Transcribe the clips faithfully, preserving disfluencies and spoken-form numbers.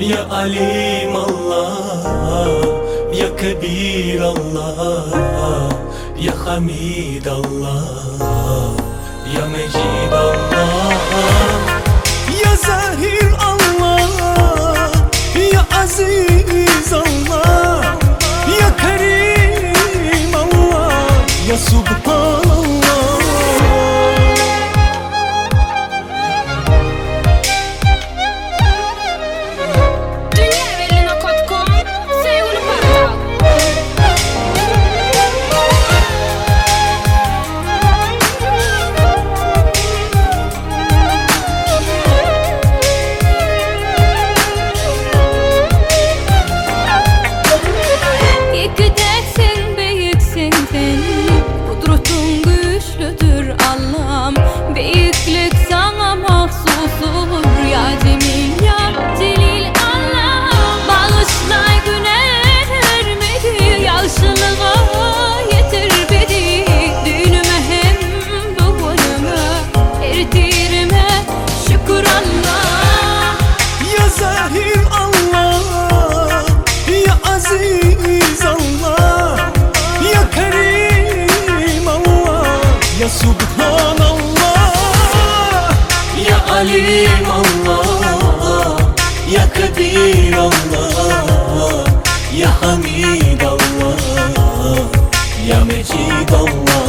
Ya Alim Allah, Ya Kebir Allah, Ya Hamid Allah, Ya Mecid Allah, Ya Zahir Allah, Ya Aziz Allah, Ya Kerim Allah, Ya Subhanallah. Büyüklük sana mahsusur ya Cemil ya Celil Allah. Bağışlay günahlarımı, yaşlılığa yetir beni. Düğünüme hem duvarıma, erdirime şükür Allah. Ya Zahir Allah, Ya Aziz Allah, Ya Kerim Allah, Ya Subhanallah. Ya Alim Allah, Ya Kebir Allah, Ya Hamid Allah, Ya Mecid Allah.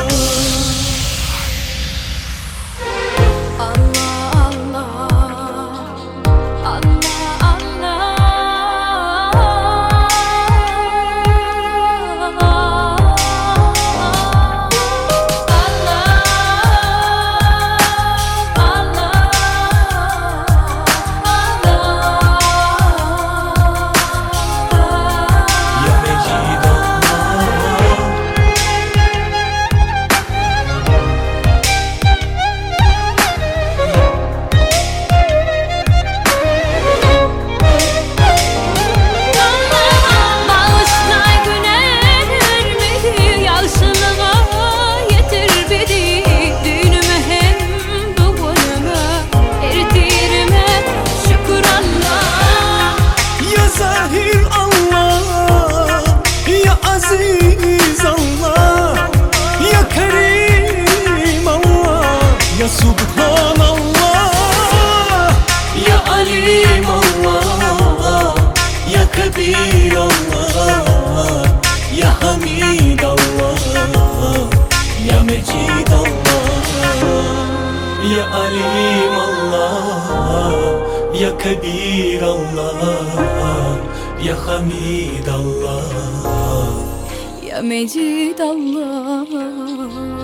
Subhanallah. Ya Alim Allah, Ya Kebir Allah, Ya Hamid Allah, Ya Mecid Allah. Ya Alim Allah, Ya Kebir Allah, Ya Hamid Allah, Ya Mecid Allah.